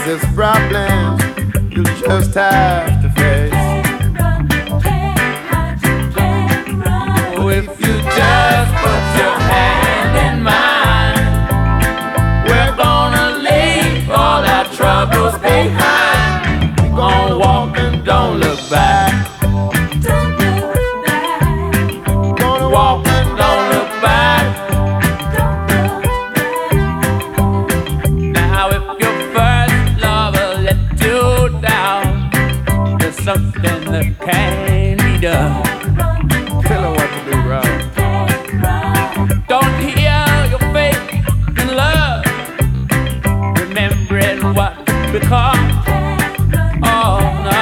this problem you'll just have to face. Oh, if you just put your hand in mine, we're gonna leave all our troubles behind. We're gonna walk and don't look back. Gonna walk and don't look back. Now if your first lover let you down, there's something that can't be done. Tell her what to do, right? Don't hear your faith in love, remembering what become. Oh no.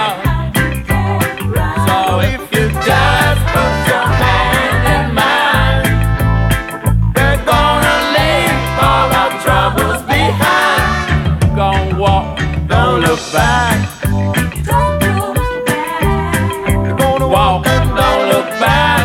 So if you just put your hand in mine, we're gonna leave all our troubles behind. Gonna walk, don't look back. We're gonna walk and don't look back.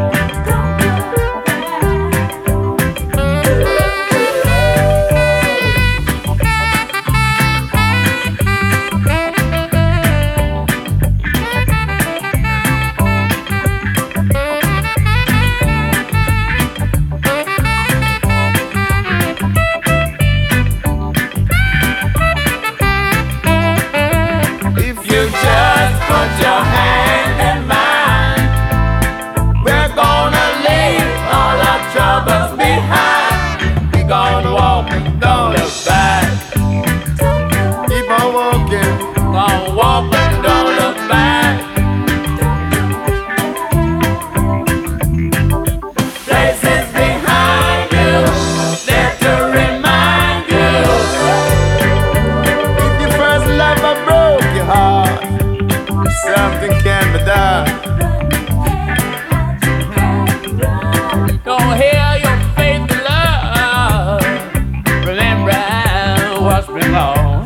If you just put your hand in mine, we're gonna leave all our troubles behind. We're gonna walk and don't look back. Keep on walking, gonna walk and don't look back. Places behind you, there to remind you. If your first lover broke your heart, something can be done. Don't hear your faith in love, remember what's been lost.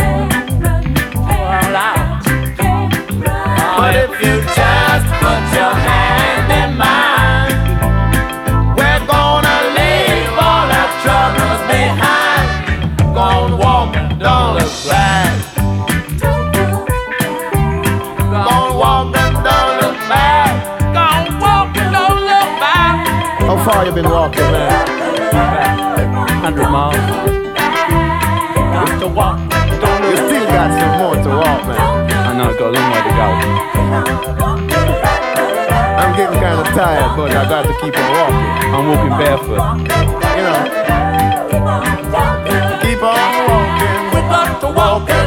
All out. But if you just put your hand in mine, we're gonna leave all our troubles behind. Gonna walk and don't look back. Gonna walk and don't look back. Gonna walk and don't look back. How far you been walking, man? 100 miles. Just to walk, don't look. You still got some more to walk, man. I know, got a long way to go. I'm getting kind of tired, but I got to keep on walking. I'm walking barefoot. You know. Keep on walking. We got to walk.